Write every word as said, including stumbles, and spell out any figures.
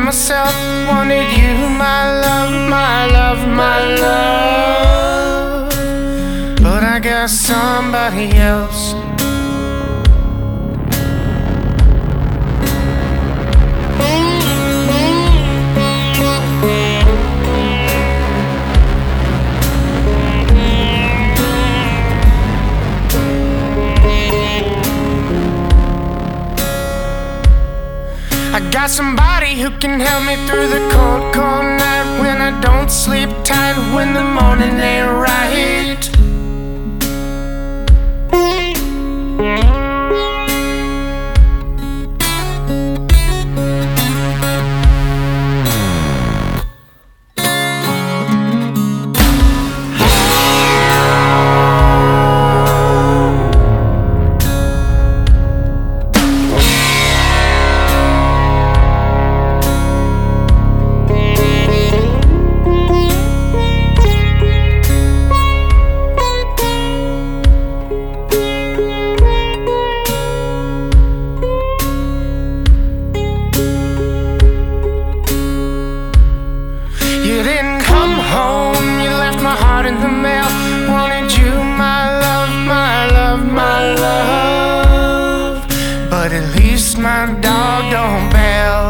myself, wanted you, my love, my love, my love. But I got somebody else. I got somebody who can help me through the cold, cold night, when I don't sleep tight, when the morning ain't right. You didn't come home, you left my heart in the mail. Wanted you, my love, my love, my love. But at least my dog don't bail.